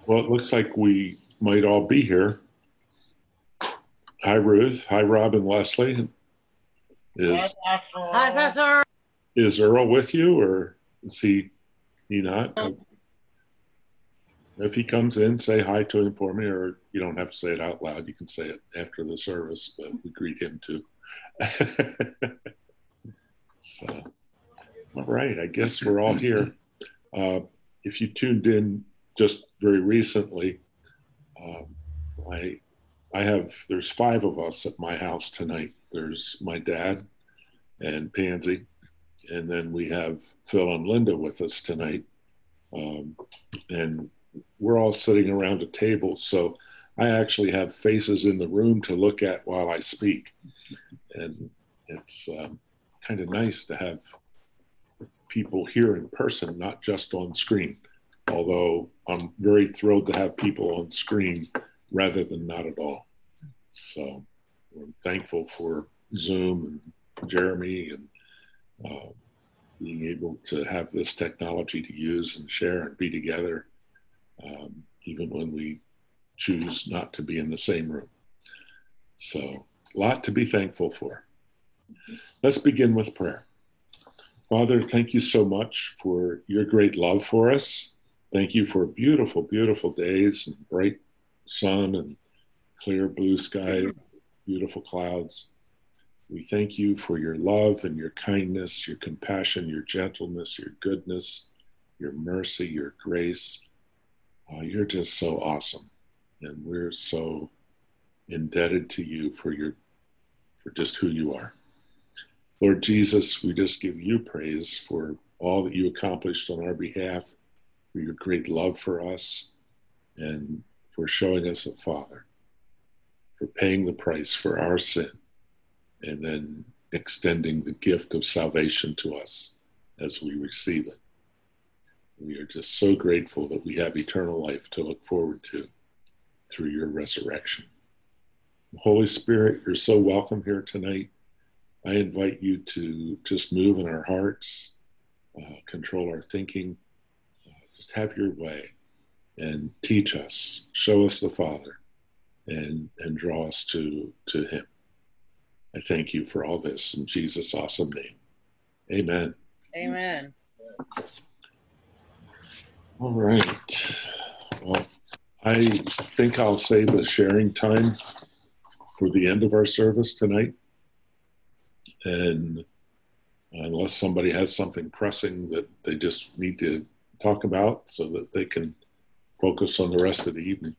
Well, it looks like we might all be here. Hi, Ruth. Hi, Rob and Leslie. Is Hi, Pastor. is Earl with you, or is he not? If he comes in, say hi to him for me, or you don't have to say it out loud. You can say it after the service, but we greet him too. So, all right. I guess we're all here. Uh, if you tuned in just very recently, um, I there's five of us at my house tonight. There's my dad and Pansy, and then we have Phil and Linda with us tonight. Um, and we're all sitting around a table, so I actually have faces in the room to look at while I speak. And it's kind of nice to have people here in person, not just on screen. Although I'm very thrilled to have people on screen rather than not at all. So I'm thankful for Zoom and Jeremy and being able to have this technology to use and share and be together, even when we choose not to be in the same room. So, a lot to be thankful for. Let's begin with prayer. Father, thank you so much for your great love for us. Thank you for beautiful, beautiful days and bright sun and clear blue sky, beautiful clouds. We thank you for your love and your kindness, your compassion, your gentleness, your goodness, your mercy, your grace. You're just so awesome. And we're so indebted to you for just who you are. Lord Jesus, we just give you praise for all that you accomplished on our behalf, for your great love for us, and for showing us a Father, for paying the price for our sin, and then extending the gift of salvation to us as we receive it. We are just so grateful that we have eternal life to look forward to through your resurrection. Holy Spirit, you're so welcome here tonight. I invite you to just move in our hearts, control our thinking, just have your way and teach us, show us the Father, and draw us to him. I thank you for all this in Jesus' awesome name. Amen. Amen. All right. Well, I think I'll save the sharing time for the end of our service tonight. And unless somebody has something pressing that they just need to talk about so that they can focus on the rest of the evening.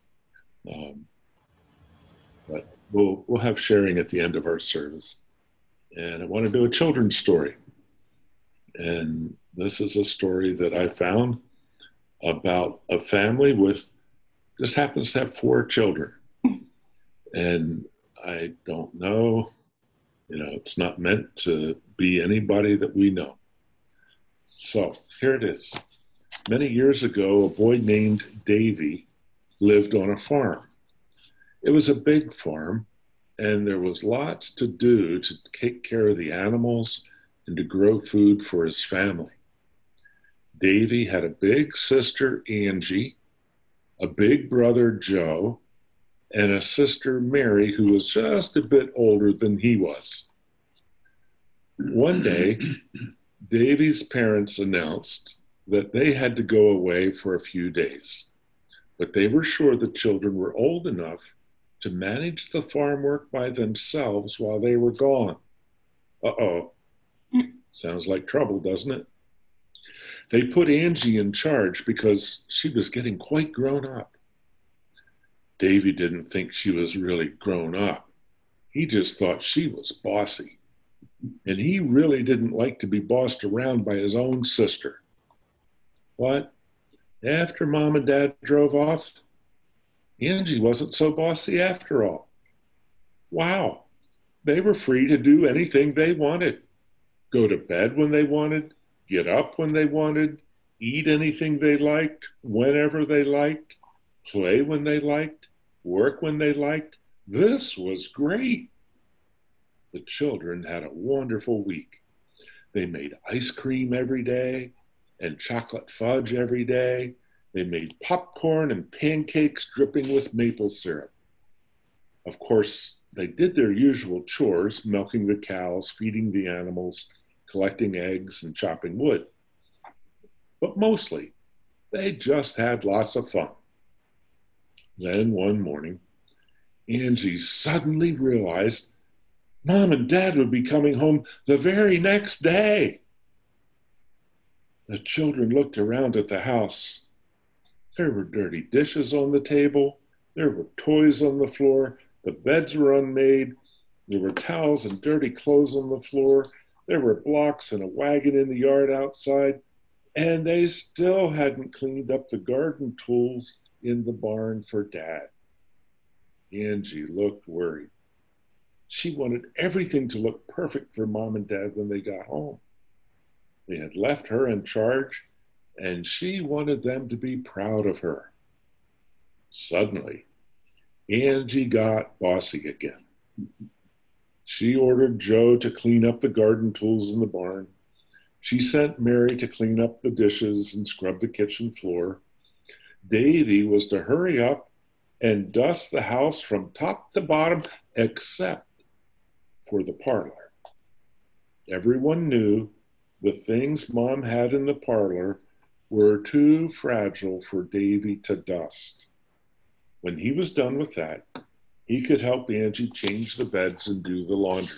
But we'll have sharing at the end of our service. And I want to do a children's story. And this is a story that I found about a family with just happens to have 4 children. And I don't know, it's not meant to be anybody that we know. So here it is. Many years ago, a boy named Davy lived on a farm. It was a big farm, and there was lots to do to take care of the animals and to grow food for his family. Davy had a big sister, Angie, a big brother, Joe, and a sister, Mary, who was just a bit older than he was. One day, Davy's parents announced that they had to go away for a few days, but they were sure the children were old enough to manage the farm work by themselves while they were gone. Uh-oh. Sounds like trouble, doesn't it? They put Angie in charge because she was getting quite grown up. Davy didn't think she was really grown up. He just thought she was bossy. And he really didn't like to be bossed around by his own sister. But after Mom and Dad drove off, Angie wasn't so bossy after all. Wow, they were free to do anything they wanted. Go to bed when they wanted, get up when they wanted, eat anything they liked, whenever they liked, play when they liked, work when they liked. This was great. The children had a wonderful week. They made ice cream every day and chocolate fudge every day They made popcorn and pancakes dripping with maple syrup. Of course, they did their usual chores, milking the cows, feeding the animals, collecting eggs, and chopping wood. But mostly, they just had lots of fun. Then one morning, Angie suddenly realized Mom and Dad would be coming home the very next day. The children looked around at the house. There were dirty dishes on the table. There were toys on the floor. The beds were unmade. There were towels and dirty clothes on the floor. There were blocks and a wagon in the yard outside. And they still hadn't cleaned up the garden tools in the barn for Dad. Angie looked worried. She wanted everything to look perfect for Mom and Dad when they got home. They had left her in charge, and she wanted them to be proud of her. Suddenly, Angie got bossy again. She ordered Joe to clean up the garden tools in the barn. She sent Mary to clean up the dishes and scrub the kitchen floor. Davy was to hurry up and dust the house from top to bottom except for the parlor. Everyone knew the things Mom had in the parlor were too fragile for Davy to dust. When he was done with that, he could help Angie change the beds and do the laundry.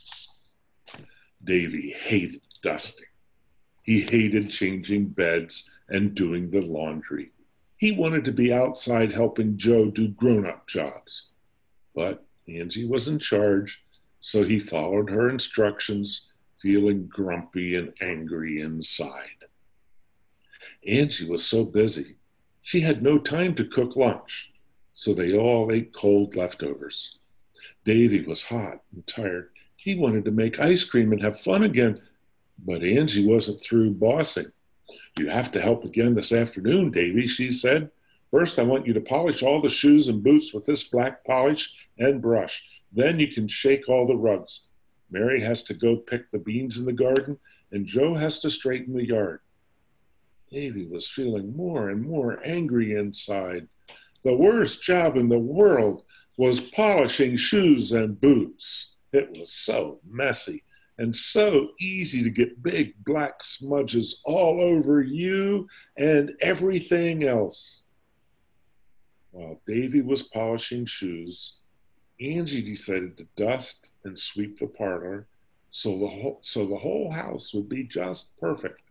Davy hated dusting. He hated changing beds and doing the laundry. He wanted to be outside helping Joe do grown-up jobs. But Angie was in charge, so he followed her instructions, feeling grumpy and angry inside. Angie was so busy, she had no time to cook lunch, so they all ate cold leftovers. Davy was hot and tired. He wanted to make ice cream and have fun again, but Angie wasn't through bossing. You have to help again this afternoon, Davy, she said. First, I want you to polish all the shoes and boots with this black polish and brush. Then you can shake all the rugs. Mary has to go pick the beans in the garden, and Joe has to straighten the yard. Davy was feeling more and more angry inside. The worst job in the world was polishing shoes and boots. It was so messy and so easy to get big black smudges all over you and everything else. While Davy was polishing shoes, Angie decided to dust and sweep the parlor so the whole house would be just perfect.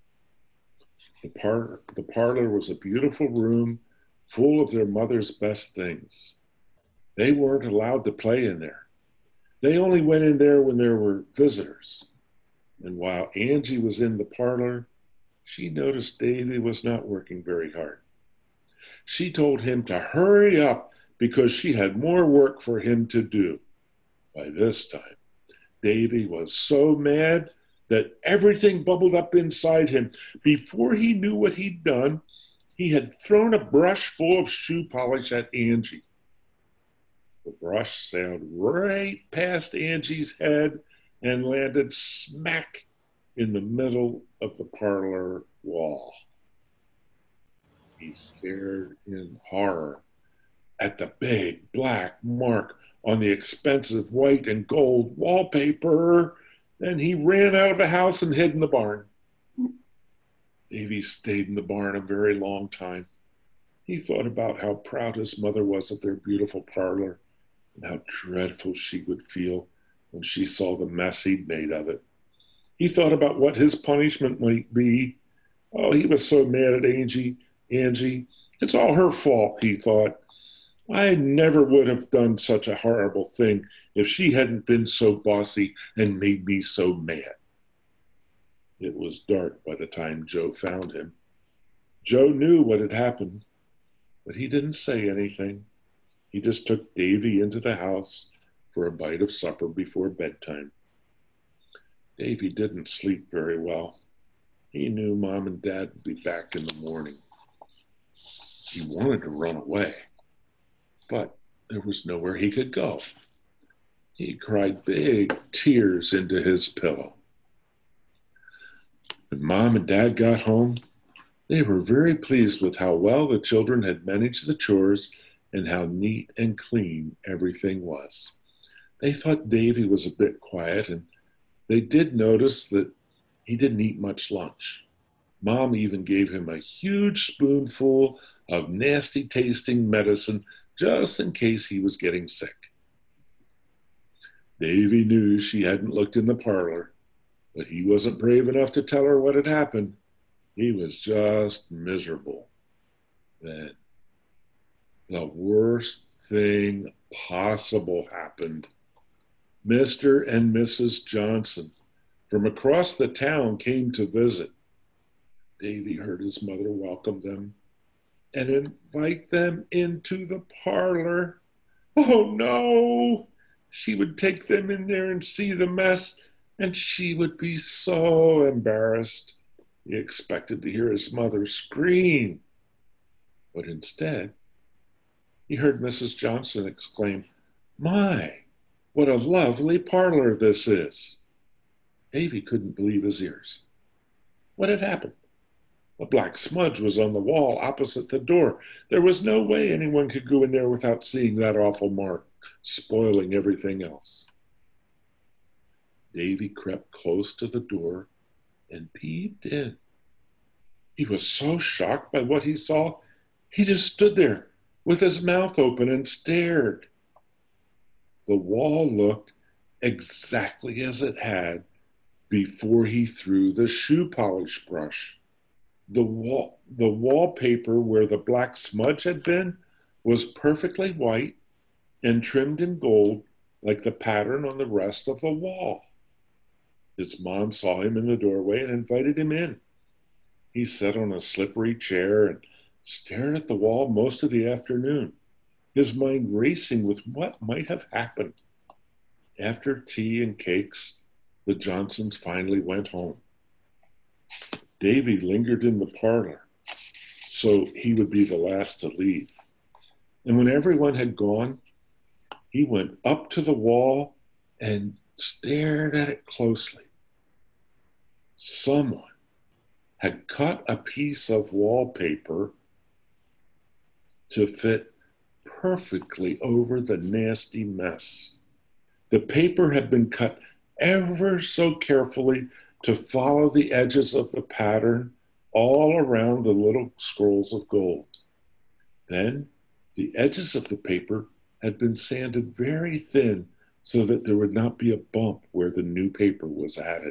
The parlor was a beautiful room full of their mother's best things. They weren't allowed to play in there. They only went in there when there were visitors. And while Angie was in the parlor, she noticed Davy was not working very hard. She told him to hurry up because she had more work for him to do. By this time, Davy was so mad that everything bubbled up inside him. Before he knew what he'd done, he had thrown a brush full of shoe polish at Angie. The brush sailed right past Angie's head and landed smack in the middle of the parlor wall. He stared in horror at the big black mark on the expensive white and gold wallpaper. Then he ran out of the house and hid in the barn. Davy stayed in the barn a very long time. He thought about how proud his mother was of their beautiful parlor and how dreadful she would feel when she saw the mess he'd made of it. He thought about what his punishment might be. Oh, he was so mad at Angie. It's all her fault, he thought. I never would have done such a horrible thing if she hadn't been so bossy and made me so mad. It was dark by the time Joe found him. Joe knew what had happened, but he didn't say anything. He just took Davy into the house for a bite of supper before bedtime. Davy didn't sleep very well. He knew Mom and Dad would be back in the morning. He wanted to run away, but there was nowhere he could go. He cried big tears into his pillow. When Mom and Dad got home, They were very pleased with how well the children had managed the chores and how neat and clean everything was. They thought Davy was a bit quiet, and they did notice that he didn't eat much lunch. Mom even gave him a huge spoonful of nasty tasting medicine just in case he was getting sick. Davy knew she hadn't looked in the parlor, but he wasn't brave enough to tell her what had happened. He was just miserable. Then the worst thing possible happened. Mr. and Mrs. Johnson from across the town came to visit. Davy heard his mother welcome them and invite them into the parlor. Oh no! She would take them in there and see the mess, and she would be so embarrassed. He expected to hear his mother scream, but instead, he heard Mrs. Johnson exclaim, "My, what a lovely parlor this is!" Davy couldn't believe his ears. What had happened? A black smudge was on the wall opposite the door. There was no way anyone could go in there without seeing that awful mark, spoiling everything else. Davy crept close to the door and peeped in. He was so shocked by what he saw, he just stood there with his mouth open and stared. The wall looked exactly as it had before he threw the shoe polish brush. The wallpaper where the black smudge had been was perfectly white and trimmed in gold like the pattern on the rest of the wall. His mom saw him in the doorway and invited him in. He sat on a slippery chair and stared at the wall most of the afternoon, his mind racing with what might have happened. After tea and cakes, the Johnsons finally went home. Davy lingered in the parlor, so he would be the last to leave. And when everyone had gone, he went up to the wall and stared at it closely. Someone had cut a piece of wallpaper to fit perfectly over the nasty mess. The paper had been cut ever so carefully to follow the edges of the pattern all around the little scrolls of gold. Then the edges of the paper had been sanded very thin so that there would not be a bump where the new paper was added.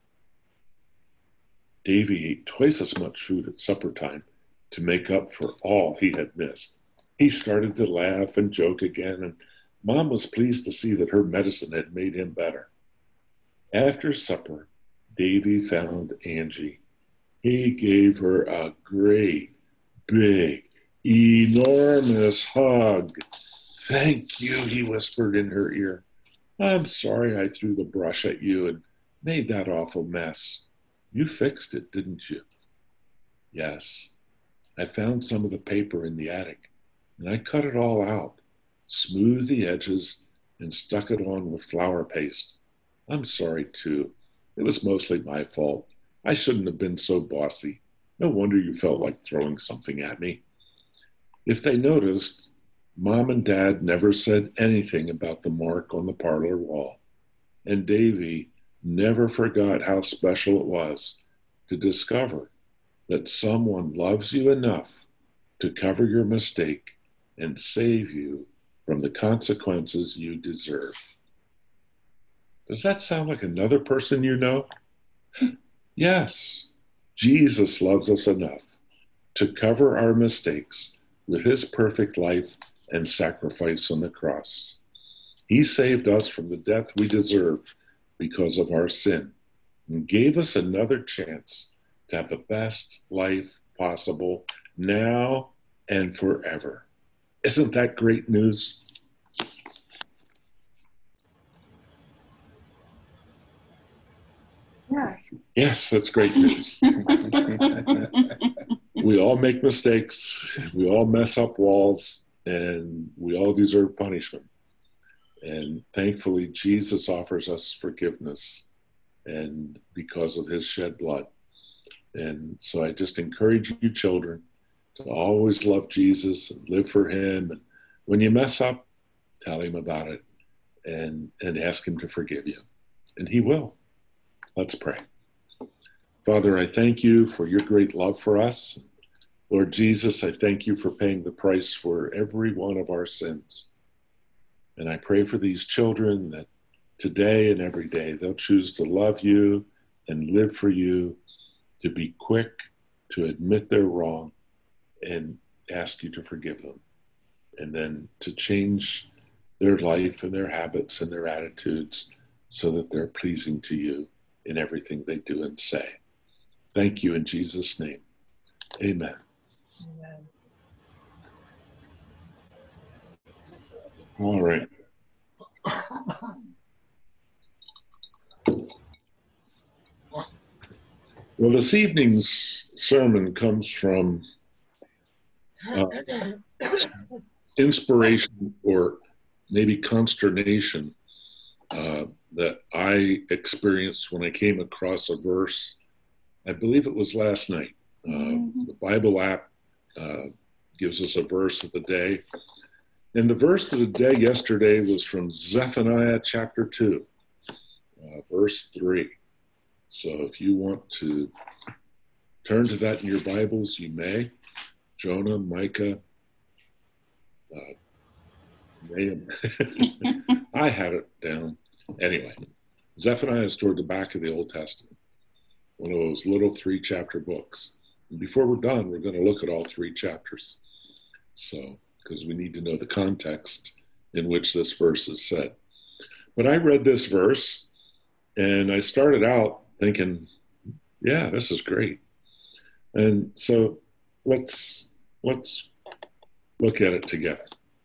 Davy ate twice as much food at supper time to make up for all he had missed. He started to laugh and joke again, and Mom was pleased to see that her medicine had made him better. After supper, Davy found Angie. He gave her a great, big, enormous hug. "Thank you," he whispered in her ear. "I'm sorry I threw the brush at you and made that awful mess. You fixed it, didn't you?" "Yes. I found some of the paper in the attic, and I cut it all out, smoothed the edges, and stuck it on with flour paste. I'm sorry, too. It was mostly my fault. I shouldn't have been so bossy. No wonder you felt like throwing something at me." If they noticed, Mom and Dad never said anything about the mark on the parlor wall, and Davy never forgot how special it was to discover that someone loves you enough to cover your mistake and save you from the consequences you deserve. Does that sound like another person you know? Yes, Jesus loves us enough to cover our mistakes with his perfect life and sacrifice on the cross. He saved us from the death we deserve because of our sin and gave us another chance to have the best life possible now and forever. Isn't that great news? Yes. Yes, that's great news. We all make mistakes, we all mess up walls, and we all deserve punishment. And thankfully, Jesus offers us forgiveness, and because of his shed blood. And so I just encourage you children to always love Jesus and live for him. And when you mess up, tell him about it and ask him to forgive you. And he will. Let's pray. Father, I thank you for your great love for us. Lord Jesus, I thank you for paying the price for every one of our sins. And I pray for these children that today and every day they'll choose to love you and live for you, to be quick to admit they're wrong and ask you to forgive them, and then to change their life and their habits and their attitudes so that they're pleasing to you in everything they do and say. Thank you in Jesus' name. Amen. Amen. All right. Well, this evening's sermon comes from inspiration or maybe consternation that I experienced when I came across a verse. I believe it was last night. The Bible app gives us a verse of the day. And the verse of the day yesterday was from Zephaniah chapter 2, verse 3. So if you want to turn to that in your Bibles, you may. Jonah, Micah, Nahum. I had it down. Anyway, Zephaniah is toward the back of the Old Testament, one of those little 3-chapter books. And before we're done, we're going to look at all 3 chapters. So, because we need to know the context in which this verse is said. But I read this verse and I started out thinking, yeah, this is great. And so let's look at it together.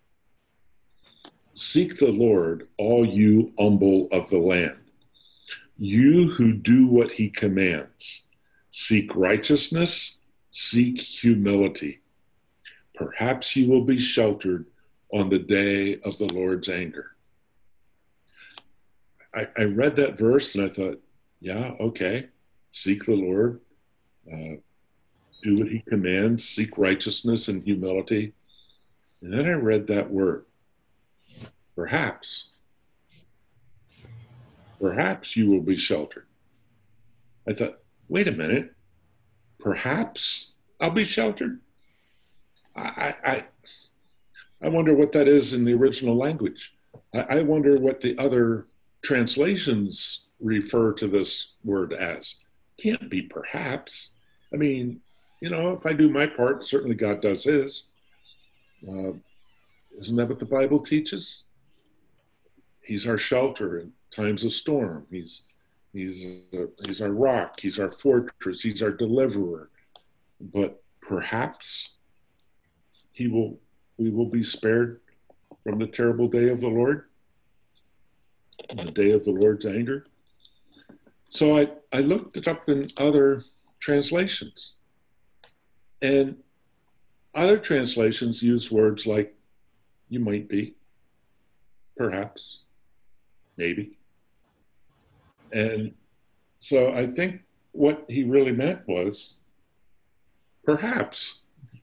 Seek the Lord, all you humble of the land, you who do what he commands. Seek righteousness, seek humility. Perhaps you will be sheltered on the day of the Lord's anger. I read that verse and I thought, yeah, okay, seek the Lord, do what he commands, seek righteousness and humility. And then I read that word, perhaps. Perhaps you will be sheltered. I thought, wait a minute, perhaps I'll be sheltered? I wonder what that is in the original language. I wonder what the other translations refer to this word as. Can't be perhaps. I mean, you know, if I do my part, certainly God does his. Isn't that what the Bible teaches? He's our shelter in times of storm. He's our rock. He's our fortress. He's our deliverer. But perhaps we will be spared from the terrible day of the Lord, the day of the Lord's anger. So I looked it up in other translations. And other translations use words like, you might be, perhaps, maybe. And so I think what he really meant was, perhaps.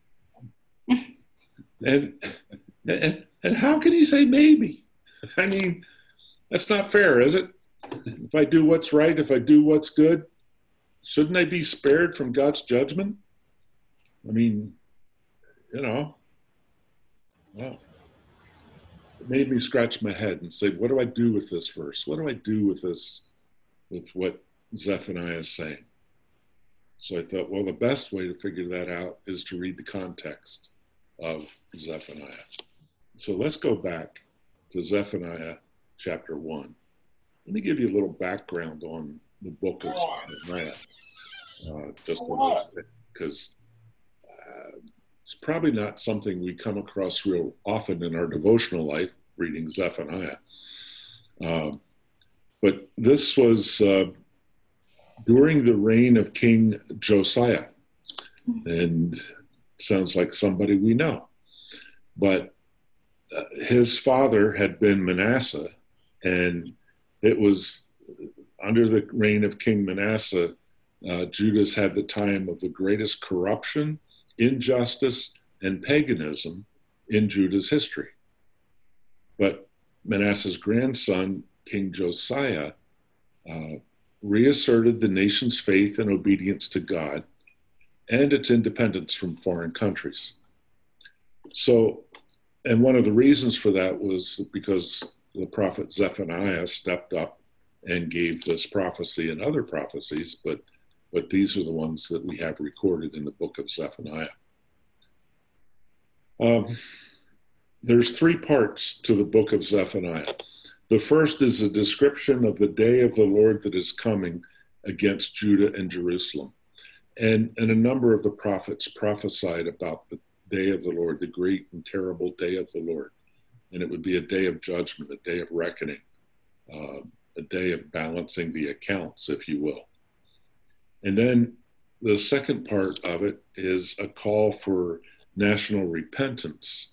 And how can he say maybe? I mean, that's not fair, is it? If I do what's right, if I do what's good, shouldn't I be spared from God's judgment? I mean, you know, well, it made me scratch my head and say, what do I do with this verse? What do I do with this, with what Zephaniah is saying? So I thought, well, the best way to figure that out is to read the context of Zephaniah. So let's go back to Zephaniah chapter 1. Let me give you a little background on the book of Zephaniah, just a little bit, because it's probably not something we come across real often in our devotional life, reading Zephaniah. But this was during the reign of King Josiah, and sounds like somebody we know. But his father had been Manasseh, and it was under the reign of King Manasseh Judah's had the time of the greatest corruption, injustice, and paganism in Judah's history. But Manasseh's grandson, King Josiah, reasserted the nation's faith and obedience to God and its independence from foreign countries. So, and one of the reasons for that was because the prophet Zephaniah stepped up and gave this prophecy and other prophecies, but these are the ones that we have recorded in the book of Zephaniah. There's three parts to the book of Zephaniah. The first is a description of the day of the Lord that is coming against Judah and Jerusalem. And a number of the prophets prophesied about the day of the Lord, the great and terrible day of the Lord. And it would be a day of judgment, a day of reckoning, a day of balancing the accounts, if you will. And then the second part of it is a call for national repentance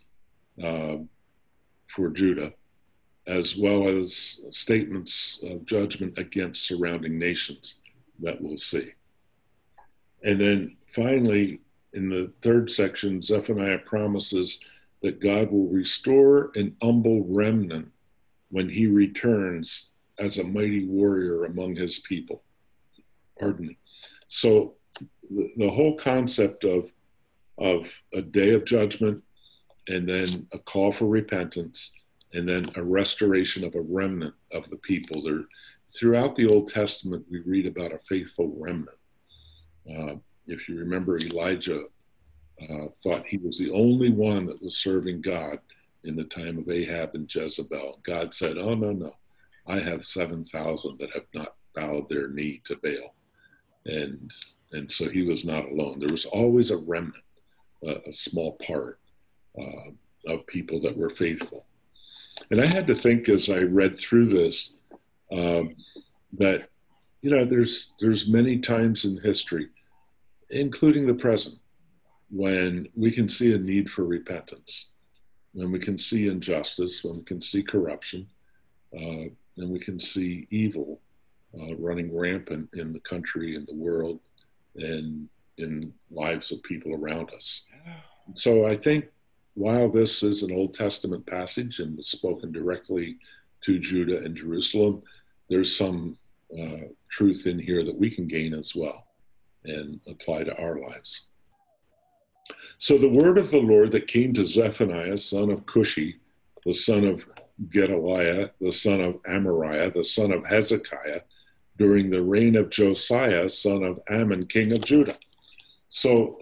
for Judah, as well as statements of judgment against surrounding nations that we'll see. And then finally, in the third section, Zephaniah promises that God will restore an humble remnant when he returns as a mighty warrior among his people. Pardon me. So the whole concept of a day of judgment, and then a call for repentance, and then a restoration of a remnant of the people. There, throughout the Old Testament, we read about a faithful remnant. If you remember, Elijah thought he was the only one that was serving God in the time of Ahab and Jezebel. God said, oh, no, I have 7,000 that have not bowed their knee to Baal. And so he was not alone. There was always a remnant, a small part of people that were faithful. And I had to think as I read through this that, you know, there's many times in history, including the present, when we can see a need for repentance, when we can see injustice, when we can see corruption, and we can see evil running rampant in the country, in the world, and in lives of people around us. So I think while this is an Old Testament passage and was spoken directly to Judah and Jerusalem, there's some truth in here that we can gain as well and apply to our lives. So the word of the Lord that came to Zephaniah, son of Cushi, the son of Gedaliah, the son of Amariah, the son of Hezekiah, during the reign of Josiah, son of Ammon, king of Judah. So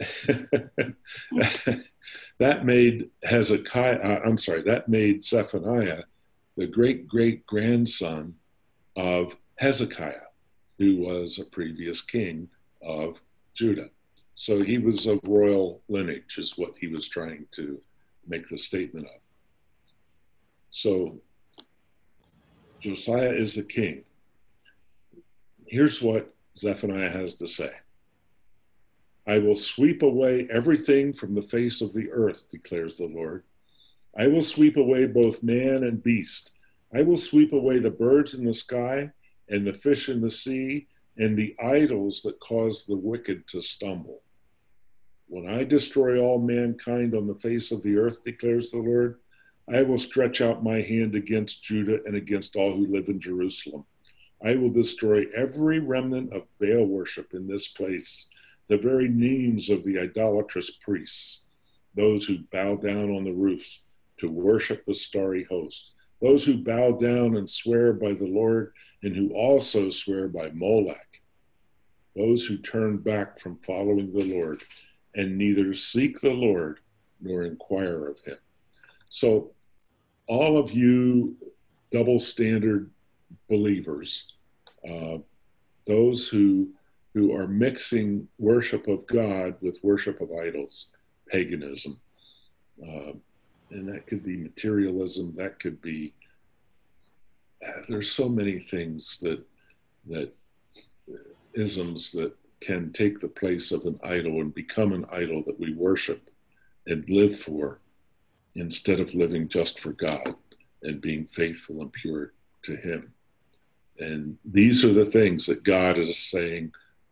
that made that made Zephaniah the great-great-grandson of Hezekiah, who was a previous king of Judah. So he was of royal lineage, is what he was trying to make the statement of. So Josiah is the king. Here's what Zephaniah has to say. I will sweep away everything from the face of the earth, declares the Lord. I will sweep away both man and beast. I will sweep away the birds in the sky and the fish in the sea and the idols that cause the wicked to stumble. When I destroy all mankind on the face of the earth, declares the Lord, I will stretch out my hand against Judah and against all who live in Jerusalem. I will destroy every remnant of Baal worship in this place, the very names of the idolatrous priests, those who bow down on the roofs to worship the starry host, those who bow down and swear by the Lord and who also swear by Molech, those who turn back from following the Lord and neither seek the Lord nor inquire of him. So all of you double standard believers, those who are mixing worship of God with worship of idols, paganism, and that could be materialism, that could be, there's so many things that isms that can take the place of an idol and become an idol that we worship and live for, instead of living just for God and being faithful and pure to him. And these are the things that God is saying,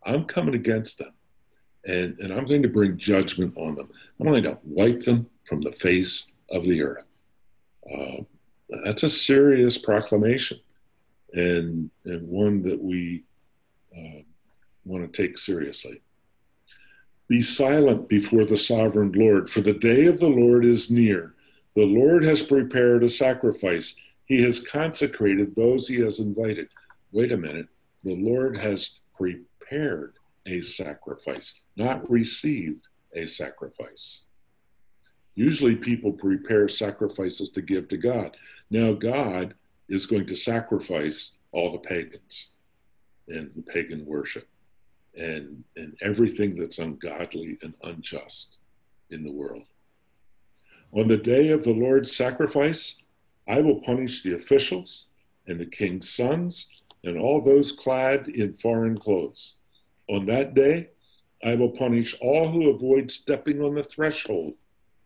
I'm coming against them, and I'm going to bring judgment on them. I'm going to wipe them from the face of the earth. Uh, that's a serious proclamation, and one that we want to take seriously. Be silent before the sovereign Lord, for the day of the Lord is near. The Lord has prepared a sacrifice. He has consecrated those he has invited. Wait a minute. The Lord has prepared a sacrifice, not received a sacrifice. Usually people prepare sacrifices to give to God. Now God is going to sacrifice all the pagans and the pagan worship and everything that's ungodly and unjust in the world. On the day of the Lord's sacrifice, I will punish the officials and the king's sons and all those clad in foreign clothes. On that day, I will punish all who avoid stepping on the threshold,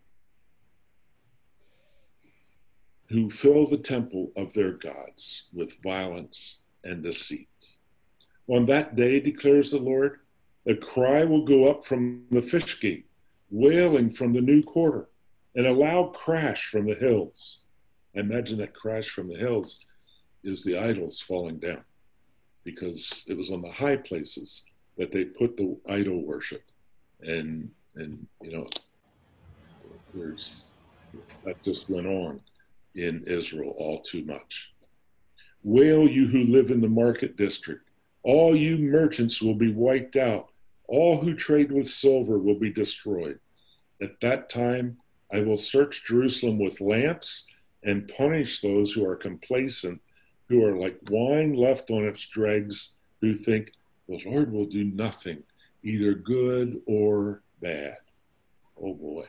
who fill the temple of their gods with violence and deceit. On that day, declares the Lord, a cry will go up from the fish gate, wailing from the new quarter, and a loud crash from the hills. I imagine that crash from the hills is the idols falling down, because it was on the high places that they put the idol worship. And you know, that just went on in Israel all too much. Wail, you who live in the market district. All you merchants will be wiped out. All who trade with silver will be destroyed. At that time, I will search Jerusalem with lamps and punish those who are complacent, who are like wine left on its dregs, who think the Lord will do nothing, either good or bad. Oh boy.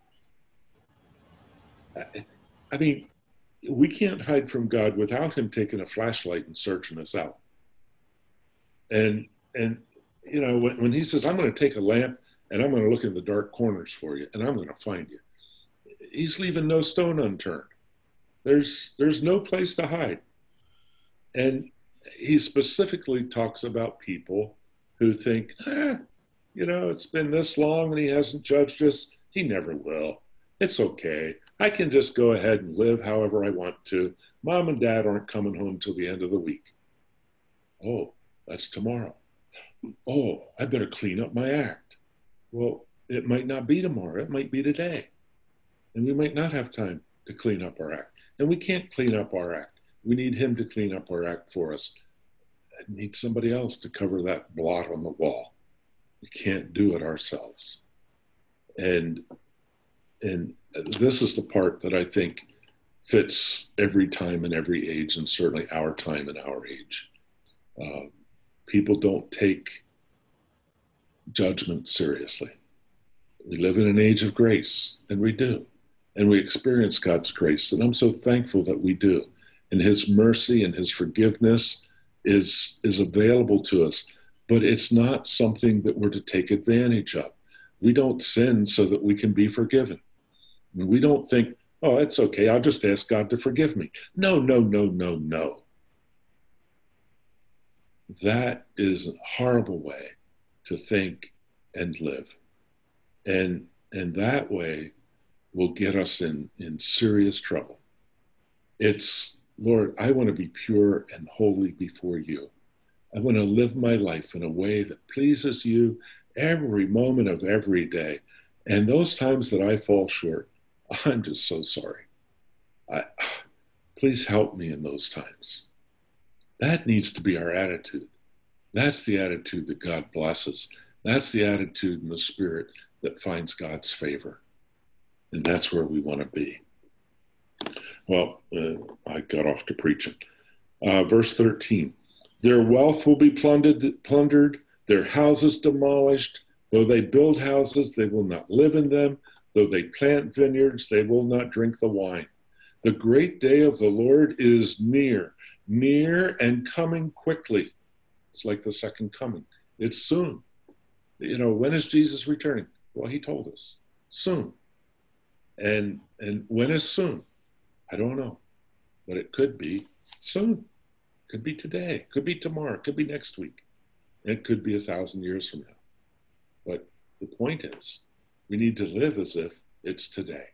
I mean, we can't hide from God without him taking a flashlight and searching us out. And you know, when he says, I'm going to take a lamp and I'm going to look in the dark corners for you and I'm going to find you, he's leaving no stone unturned. There's no place to hide. And he specifically talks about people who think, you know, it's been this long and he hasn't judged us. He never will. It's okay. I can just go ahead and live however I want to. Mom and dad aren't coming home till the end of the week. Oh, that's tomorrow. Oh, I better clean up my act. Well, it might not be tomorrow. It might be today. And we might not have time to clean up our act. And we can't clean up our act. We need him to clean up our act for us. I need somebody else to cover that blot on the wall. We can't do it ourselves. And this is the part that I think fits every time and every age, and certainly our time and our age. People don't take judgment seriously. We live in an age of grace, and we do. And we experience God's grace, and I'm so thankful that we do. And his mercy and his forgiveness is available to us, but it's not something that we're to take advantage of. We don't sin so that we can be forgiven. We don't think, oh, it's okay, I'll just ask God to forgive me. No, no, no, no, no. That is a horrible way to think and live. And that way will get us in serious trouble. It's, Lord, I want to be pure and holy before you. I want to live my life in a way that pleases you every moment of every day. And those times that I fall short, I'm just so sorry. Please help me in those times. That needs to be our attitude. That's the attitude that God blesses. That's the attitude in the spirit that finds God's favor. And that's where we want to be. Well, I got off to preaching. Verse 13, their wealth will be plundered, their houses demolished. Though they build houses, they will not live in them. Though they plant vineyards, they will not drink the wine. The great day of the Lord is near, near and coming quickly. It's like the second coming. It's soon. You know, when is Jesus returning? Well, he told us, soon. And when is soon? I don't know, but it could be soon. Could be today, could be tomorrow, could be next week. It could be 1,000 years from now. But the point is, we need to live as if it's today.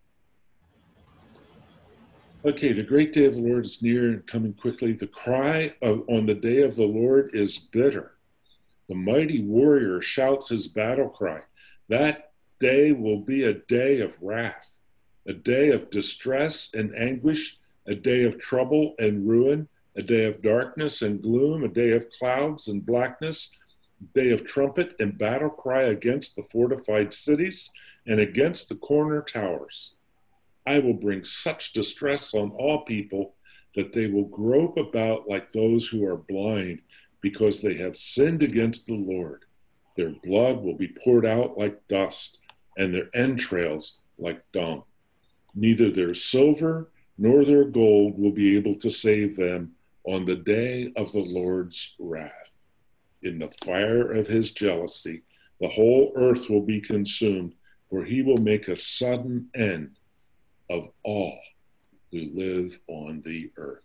Okay, the great day of the Lord is near and coming quickly. The cry on the day of the Lord is bitter. The mighty warrior shouts his battle cry. That day will be a day of wrath, a day of distress and anguish, a day of trouble and ruin, a day of darkness and gloom, a day of clouds and blackness, a day of trumpet and battle cry against the fortified cities and against the corner towers. I will bring such distress on all people that they will grope about like those who are blind because they have sinned against the Lord. Their blood will be poured out like dust and their entrails like dung. Neither their silver nor their gold will be able to save them on the day of the Lord's wrath. In the fire of his jealousy, the whole earth will be consumed, for he will make a sudden end of all who live on the earth.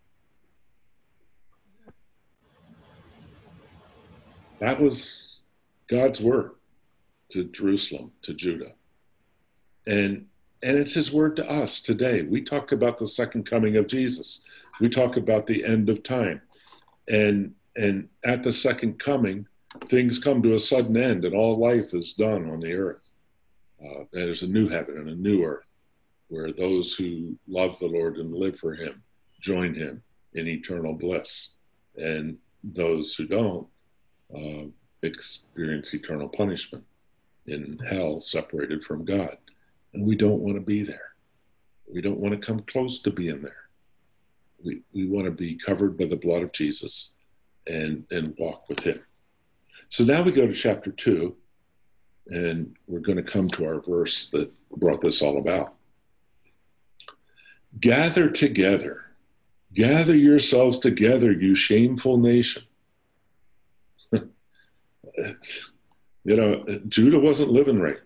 That was God's word to Jerusalem, to Judah. And it's his word to us today. We talk about the second coming of Jesus. We talk about the end of time. And at the second coming, things come to a sudden end and all life is done on the earth. There's a new heaven and a new earth, where those who love the Lord and live for him join him in eternal bliss. And those who don't experience eternal punishment in hell, separated from God. And we don't want to be there. We don't want to come close to being there. We want to be covered by the blood of Jesus and walk with him. So now we go to chapter 2, and we're going to come to our verse that brought this all about. Gather together. Gather yourselves together, you shameful nation. Judah wasn't living right.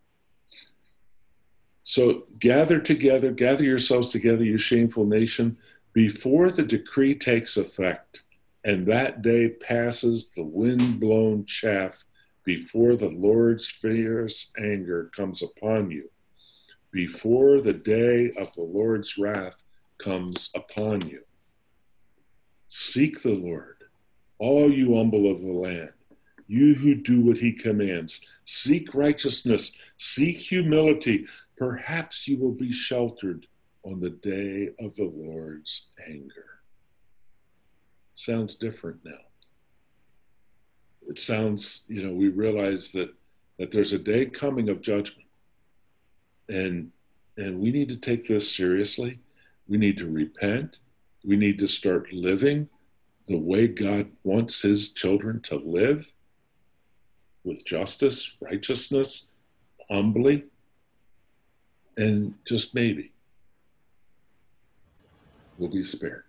So gather together, gather yourselves together, you shameful nation, before the decree takes effect, and that day passes the wind-blown chaff, before the Lord's fierce anger comes upon you, before the day of the Lord's wrath comes upon you. Seek the Lord, all you humble of the land, you who do what he commands. Seek righteousness, seek humility. Perhaps you will be sheltered on the day of the Lord's anger. Sounds different now. It sounds, we realize that there's a day coming of judgment. And we need to take this seriously. We need to repent. We need to start living the way God wants his children to live, with justice, righteousness, humbly, and just maybe we'll be spared.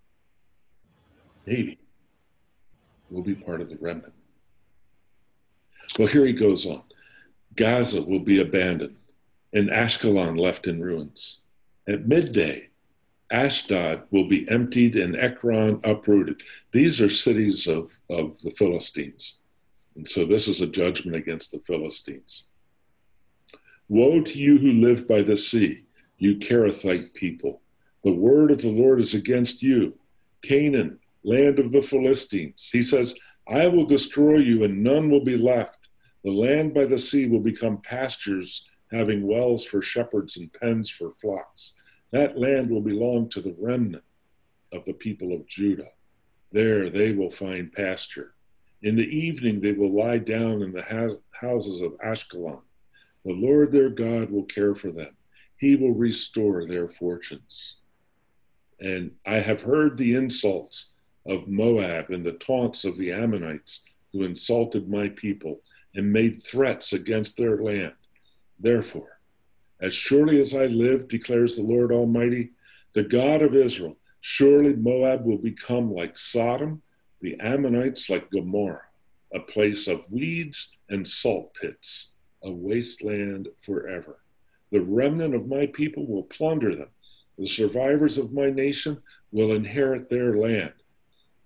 Maybe we'll be part of the remnant. Well, here he goes on. Gaza will be abandoned and Ashkelon left in ruins. At midday, Ashdod will be emptied and Ekron uprooted. These are cities of the Philistines. And so this is a judgment against the Philistines. Woe to you who live by the sea, you Kerethite people. The word of the Lord is against you, Canaan, land of the Philistines. He says, I will destroy you and none will be left. The land by the sea will become pastures, having wells for shepherds and pens for flocks. That land will belong to the remnant of the people of Judah. There they will find pasture. In the evening they will lie down in the houses of Ashkelon. The Lord their God will care for them. He will restore their fortunes. And I have heard the insults of Moab and the taunts of the Ammonites who insulted my people and made threats against their land. Therefore, as surely as I live, declares the Lord Almighty, the God of Israel, surely Moab will become like Sodom, the Ammonites like Gomorrah, a place of weeds and salt pits, a wasteland forever. The remnant of my people will plunder them. The survivors of my nation will inherit their land.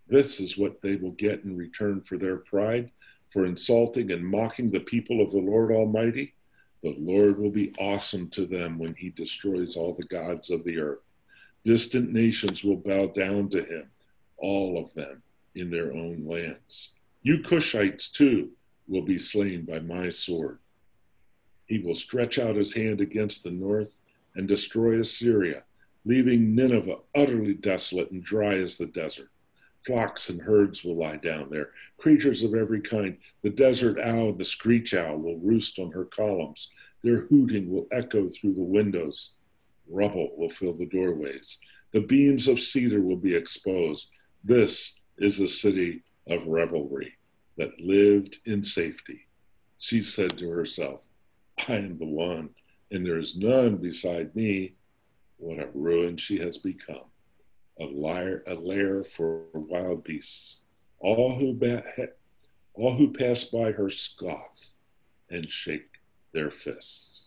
This is what they will get in return for their pride, for insulting and mocking the people of the Lord Almighty. The Lord will be awesome to them when he destroys all the gods of the earth. Distant nations will bow down to him, all of them in their own lands. You Cushites too will be slain by my sword. He will stretch out his hand against the north and destroy Assyria, leaving Nineveh utterly desolate and dry as the desert. Flocks and herds will lie down there, creatures of every kind. The desert owl and the screech owl will roost on her columns. Their hooting will echo through the windows. Rubble will fill the doorways. The beams of cedar will be exposed. This is the city of revelry that lived in safety. She said to herself, I am the one, and there is none beside me. What a ruin she has become. A lair for wild beasts. All who pass by her scoff and shake their fists.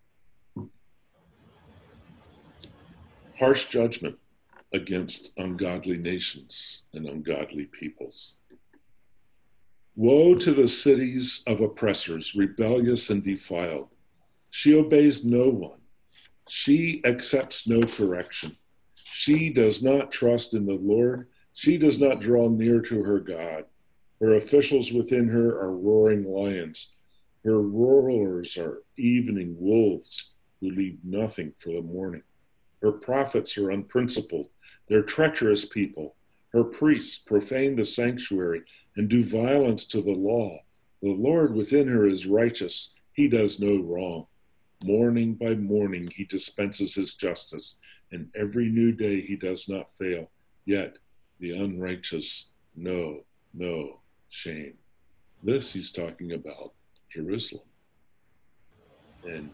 Harsh judgment against ungodly nations and ungodly peoples. Woe to the cities of oppressors, rebellious and defiled. She obeys no one. She accepts no correction. She does not trust in the Lord. She does not draw near to her God. Her officials within her are roaring lions. Her rulers are evening wolves who leave nothing for the morning. Her prophets are unprincipled. They're treacherous people. Her priests profane the sanctuary and do violence to the law. The Lord within her is righteous. He does no wrong. Morning by morning he dispenses his justice, and every new day he does not fail. Yet the unrighteous know no shame. This he's talking about Jerusalem. And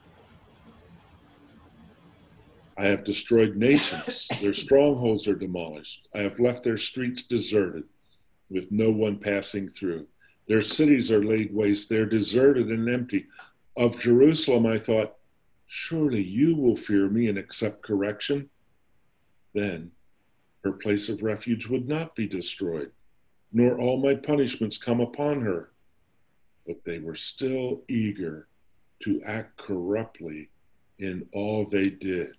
I have destroyed nations. Their strongholds are demolished. I have left their streets deserted, with no one passing through. Their cities are laid waste. They're deserted and empty. Of Jerusalem, I thought, surely you will fear me and accept correction. Then her place of refuge would not be destroyed, nor all my punishments come upon her. But they were still eager to act corruptly in all they did.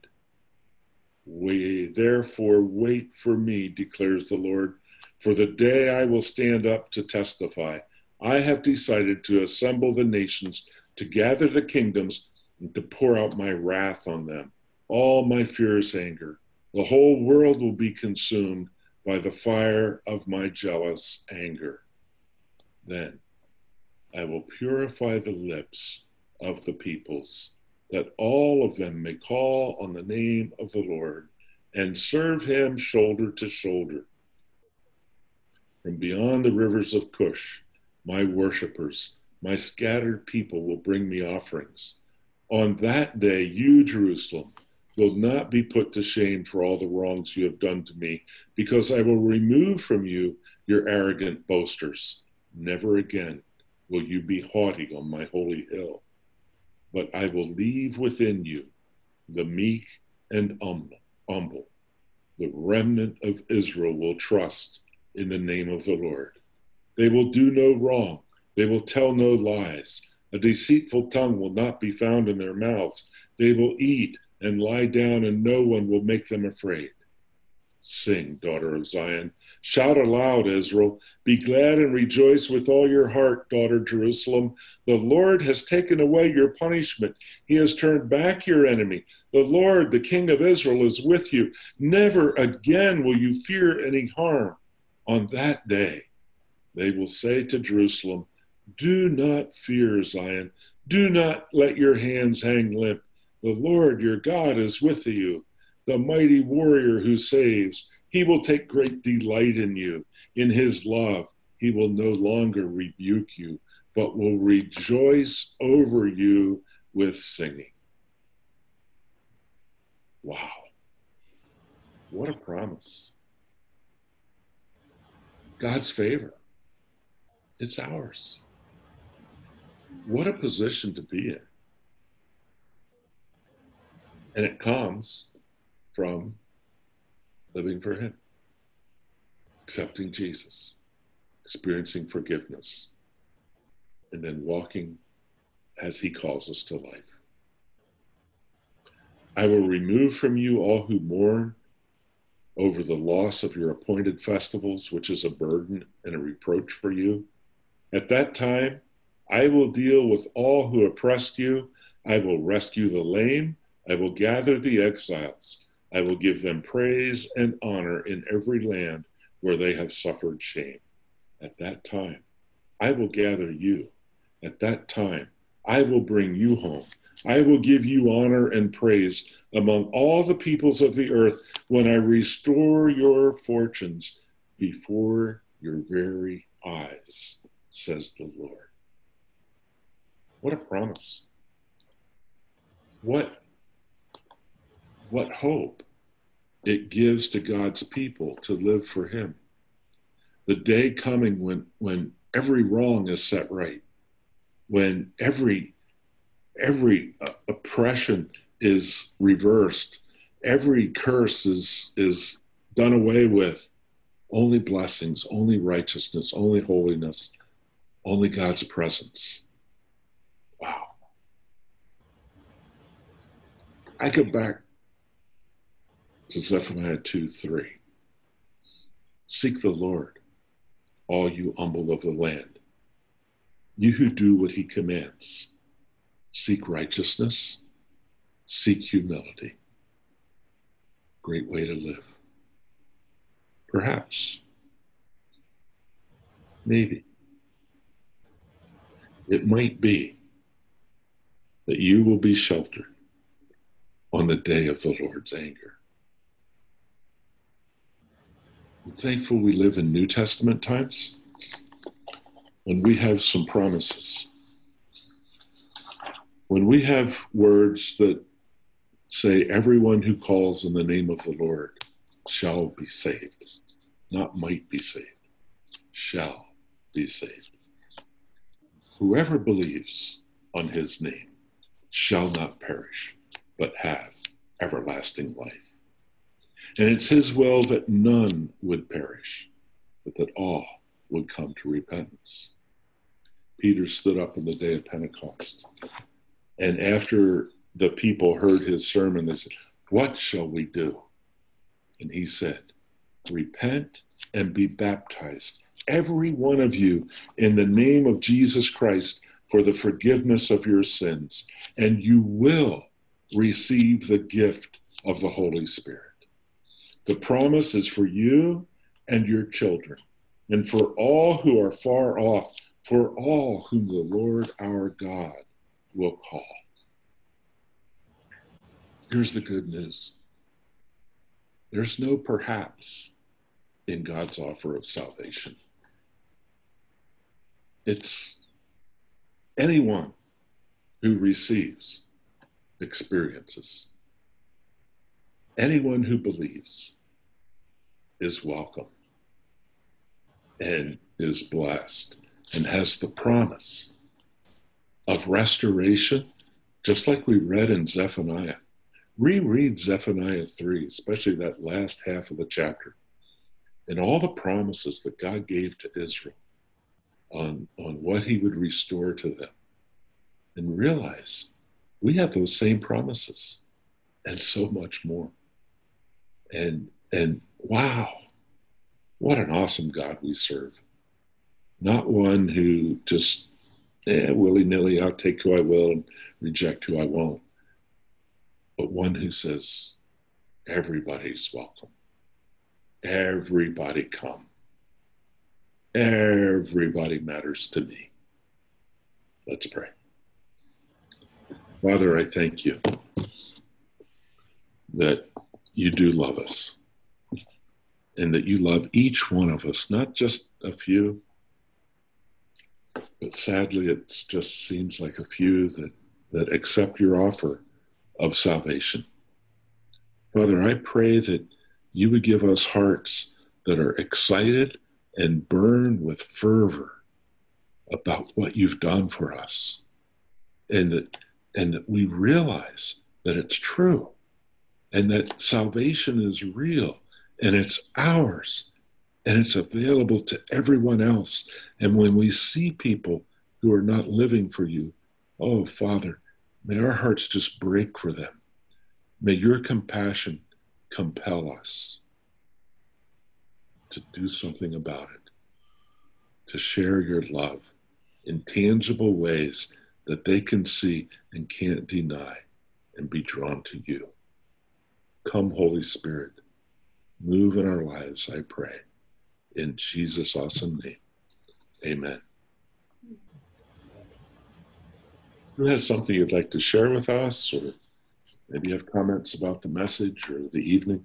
Therefore wait for me, declares the Lord, for the day I will stand up to testify. I have decided to assemble the nations, to gather the kingdoms, and to pour out my wrath on them, all my fierce anger. The whole world will be consumed by the fire of my jealous anger. Then I will purify the lips of the peoples, that all of them may call on the name of the Lord and serve him shoulder to shoulder. From beyond the rivers of Cush, my worshipers, my scattered people will bring me offerings. On that day, you, Jerusalem, will not be put to shame for all the wrongs you have done to me, because I will remove from you your arrogant boasters. Never again will you be haughty on my holy hill, but I will leave within you the meek and humble. The remnant of Israel will trust in the name of the Lord. They will do no wrong. They will tell no lies. A deceitful tongue will not be found in their mouths. They will eat and lie down, and no one will make them afraid. Sing, daughter of Zion. Shout aloud, Israel. Be glad and rejoice with all your heart, daughter Jerusalem. The Lord has taken away your punishment. He has turned back your enemy. The Lord, the King of Israel, is with you. Never again will you fear any harm. On that day, they will say to Jerusalem, do not fear, Zion. Do not let your hands hang limp. The Lord your God is with you, the mighty warrior who saves. He will take great delight in you. In his love, he will no longer rebuke you, but will rejoice over you with singing. Wow. What a promise. God's favor. It's ours. What a position to be in. And it comes from living for him. accepting Jesus, experiencing forgiveness, and then walking as he calls us to life. I will remove from you all who mourn over the loss of your appointed festivals, which is a burden and a reproach for you. At that time, I will deal with all who oppressed you. I will rescue the lame. I will gather the exiles. I will give them praise and honor in every land where they have suffered shame. At that time, I will gather you. At that time, I will bring you home. I will give you honor and praise among all the peoples of the earth when I restore your fortunes before your very eyes, says the Lord. What a promise. What hope it gives to God's people to live for him. The day coming when every wrong is set right, when every oppression is reversed, every curse is done away with. Only blessings, only righteousness, only holiness, only God's presence. Wow. I go back to Zephaniah 2:3. Seek the Lord, all you humble of the land, you who do what he commands. Seek righteousness, seek humility. Great way to live. Perhaps, maybe, it might be that you will be sheltered on the day of the Lord's anger. I'm thankful we live in New Testament times when we have some promises. When we have words that say everyone who calls in the name of the Lord shall be saved, not might be saved, shall be saved. Whoever believes on his name shall not perish, but have everlasting life. And it's his will that none would perish, but that all would come to repentance. Peter stood up on the day of Pentecost. And after the people heard his sermon, they said, "What shall we do?" And he said, "Repent and be baptized, every one of you, in the name of Jesus Christ for the forgiveness of your sins, and you will receive the gift of the Holy Spirit." The promise is for you and your children, and for all who are far off, for all whom the Lord our God will call. Here's the good news. There's no perhaps in God's offer of salvation. It's anyone who receives, experiences. Anyone who believes is welcome and is blessed and has the promise of restoration, just like we read in Zephaniah. Reread Zephaniah 3, especially that last half of the chapter, and all the promises that God gave to Israel on what he would restore to them. And realize we have those same promises and so much more. And wow, what an awesome God we serve. Not one who just willy-nilly, I'll take who I will and reject who I won't. But one who says, everybody's welcome. Everybody come. Everybody matters to me. Let's pray. Father, I thank you that you do love us and that you love each one of us, not just a few, but sadly it just seems like a few that accept your offer of salvation. Father, I pray that you would give us hearts that are excited and burn with fervor about what you've done for us, and that we realize that it's true and that salvation is real and it's ours and it's available to everyone else. And when we see people who are not living for you, oh, Father, may our hearts just break for them. May your compassion compel us to do something about it, to share your love in tangible ways that they can see and can't deny and be drawn to you. Come, Holy Spirit, move in our lives, I pray. In Jesus' awesome name, amen. Who has something you'd like to share with us, or maybe you have comments about the message or the evening?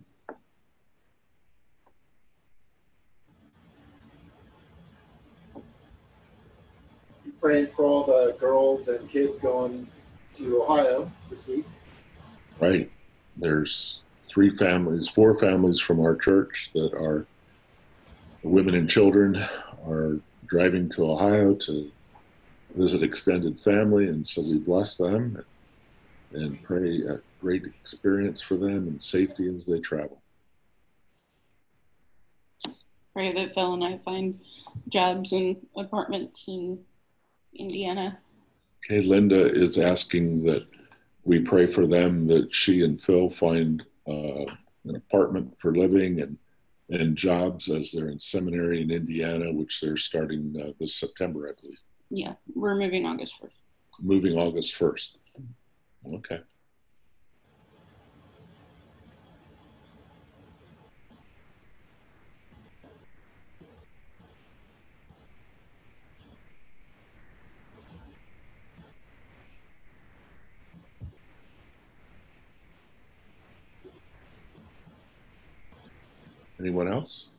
Praying for all the girls and kids going to Ohio this week. Right. There's four families from our church that are women and children are driving to Ohio to visit extended family, and so we bless them and pray a great experience for them and safety as they travel. Pray that Phil and I find jobs and apartments in Indiana. Okay, Linda is asking that we pray for them, that she and Phil find an apartment for living and jobs as they're in seminary in Indiana, which they're starting this September, I believe. Yeah, we're moving August 1st. Moving August 1st. Okay. Anyone else?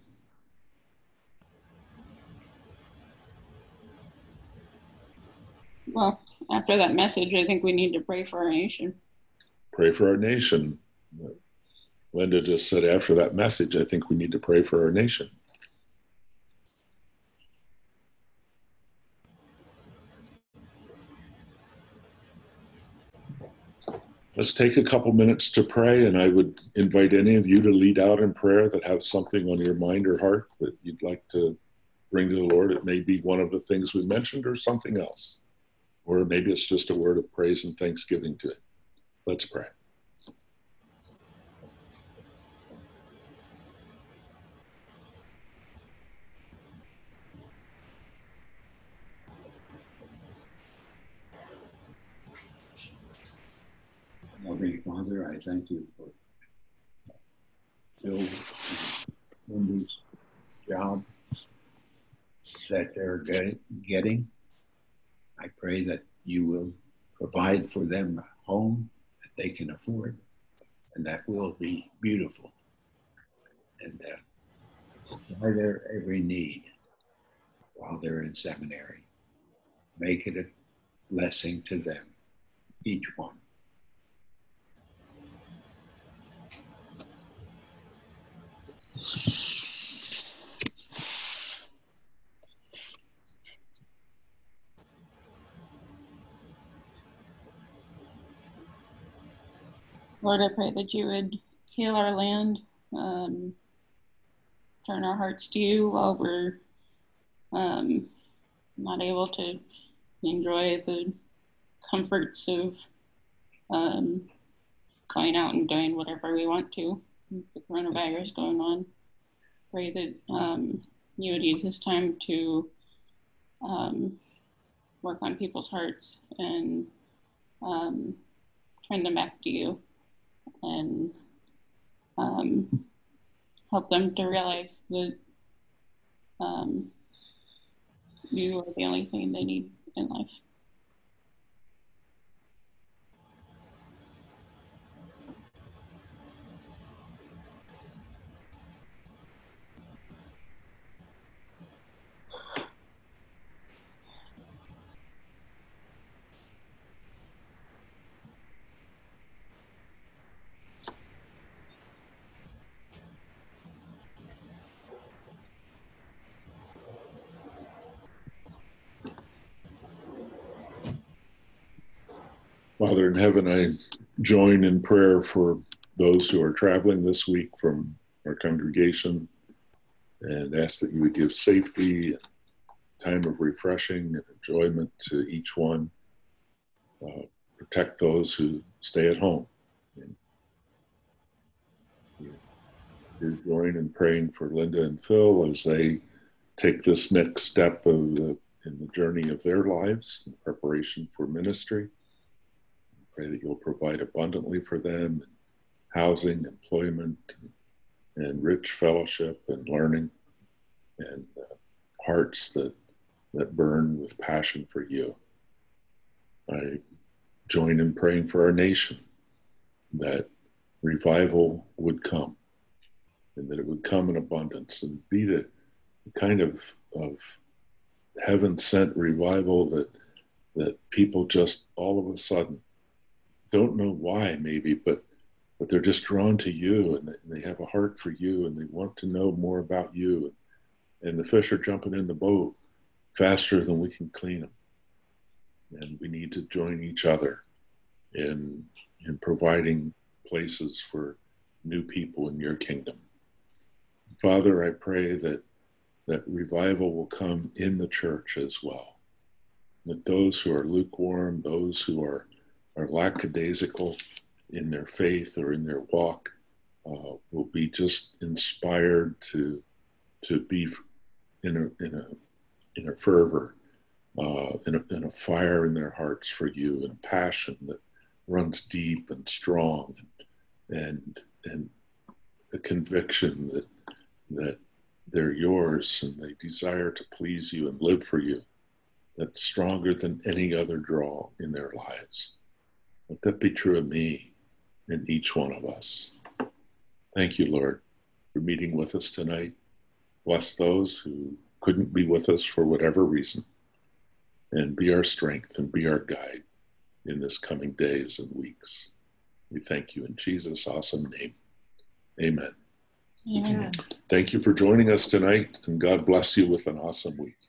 Well, after that message, I think we need to pray for our nation. Pray for our nation. Linda just said after that message, I think we need to pray for our nation. Let's take a couple minutes to pray, and I would invite any of you to lead out in prayer that have something on your mind or heart that you'd like to bring to the Lord. It may be one of the things we mentioned or something else, or maybe it's just a word of praise and thanksgiving to it. Let's pray. Loving Father, I thank you for Phil and Wendy's job that they're getting. I pray that you will provide for them a home that they can afford, and that will be beautiful, and supply their every need while they're in seminary. Make it a blessing to them, each one. Lord, I pray that you would heal our land, turn our hearts to you while we're not able to enjoy the comforts of going out and doing whatever we want to with the coronavirus going on. Pray that you would use this time to work on people's hearts and turn them back to you, and help them to realize that you are the only thing they need in life. Father in heaven, I join in prayer for those who are traveling this week from our congregation, and ask that you would give safety, time of refreshing and enjoyment to each one. Protect those who stay at home. And you join in praying for Linda and Phil as they take this next step in the journey of their lives in preparation for ministry. Pray that you'll provide abundantly for them, housing, employment, and rich fellowship and learning, and hearts that burn with passion for you. I join in praying for our nation, that revival would come, and that it would come in abundance and be the kind of heaven-sent revival that people just all of a sudden don't know why, maybe, but they're just drawn to you, and they have a heart for you, and they want to know more about you. And the fish are jumping in the boat faster than we can clean them. And we need to join each other in providing places for new people in your kingdom. Father, I pray that revival will come in the church as well. That those who are lukewarm, those who are lackadaisical in their faith or in their walk, will be just inspired to be in a fervor, in a fire in their hearts for you, and a passion that runs deep and strong, and the conviction that they're yours and they desire to please you and live for you, that's stronger than any other draw in their lives. Let that be true of me and each one of us. Thank you, Lord, for meeting with us tonight. Bless those who couldn't be with us for whatever reason, and be our strength and be our guide in this coming days and weeks. We thank you in Jesus' awesome name. Amen. Yeah. Thank you for joining us tonight, and God bless you with an awesome week.